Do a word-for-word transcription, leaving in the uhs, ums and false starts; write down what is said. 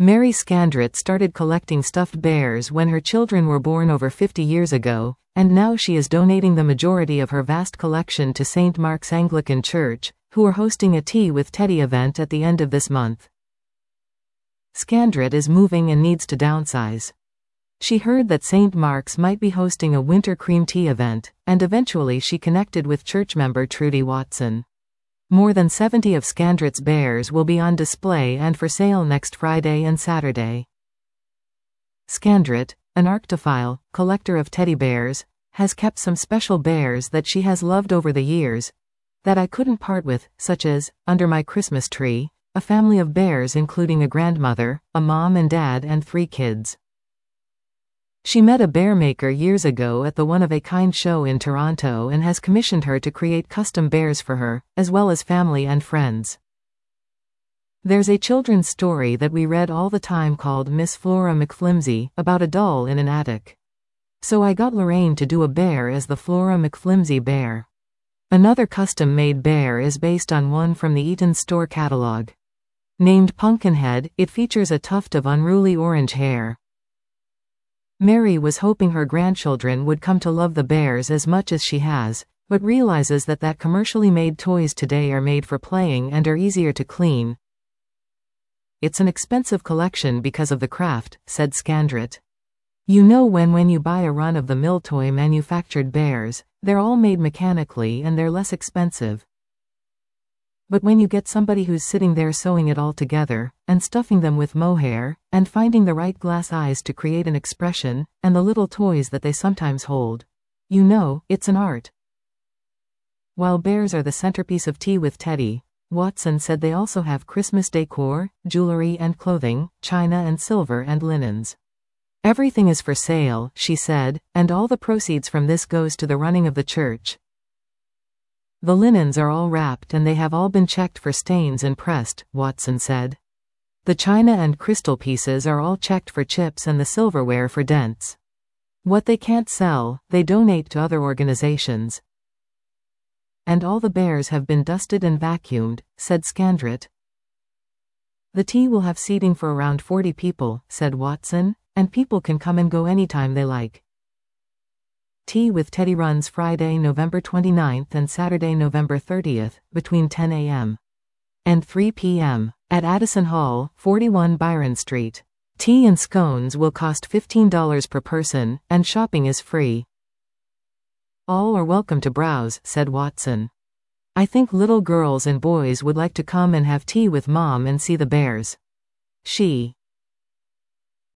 Mary Scandrett started collecting stuffed bears when her children were born over fifty years ago, and now she is donating the majority of her vast collection to Saint Mark's Anglican Church, who are hosting a Tea with Teddy event at the end of this month. Scandrett is moving and needs to downsize. She heard that Saint Mark's might be hosting a winter cream tea event, and eventually she connected with church member Trudy Watson. More than seventy of Scandrett's bears will be on display and for sale next Friday and Saturday. Scandrett, an arctophile, collector of teddy bears, has kept some special bears that she has loved over the years, that I couldn't part with, such as, under my Christmas tree, a family of bears including a grandmother, a mom and dad and three kids. She met a bear maker years ago at the One-of-a-Kind show in Toronto and has commissioned her to create custom bears for her, as well as family and friends. There's a children's story that we read all the time called Miss Flora McFlimsy, about a doll in an attic. So I got Lorraine to do a bear as the Flora McFlimsy bear. Another custom-made bear is based on one from the Eaton Store catalog. Named Pumpkinhead, it features a tuft of unruly orange hair. Mary was hoping her grandchildren would come to love the bears as much as she has, but realizes that that commercially made toys today are made for playing and are easier to clean. It's an expensive collection because of the craft, said Scandrett. You know when when you buy a run-of-the-mill toy manufactured bears, they're all made mechanically and they're less expensive. But when you get somebody who's sitting there sewing it all together, and stuffing them with mohair, and finding the right glass eyes to create an expression, and the little toys that they sometimes hold, you know, it's an art. While bears are the centerpiece of Tea with Teddy, Watson said they also have Christmas decor, jewelry and clothing, china and silver and linens. Everything is for sale, she said, and all the proceeds from this goes to the running of the church. The linens are all wrapped and they have all been checked for stains and pressed, Watson said. The china and crystal pieces are all checked for chips and the silverware for dents. What they can't sell, they donate to other organizations. And all the bears have been dusted and vacuumed, said Scandrett. The tea will have seating for around forty people, said Watson, and people can come and go anytime they like. Tea with Teddy runs Friday, November twenty-ninth and Saturday, November thirtieth, between ten a m and three p m at Addison Hall, forty-one Byron Street. Tea and scones will cost fifteen dollars per person, and shopping is free. All are welcome to browse, said Watson. I think little girls and boys would like to come and have tea with Mom and see the bears. She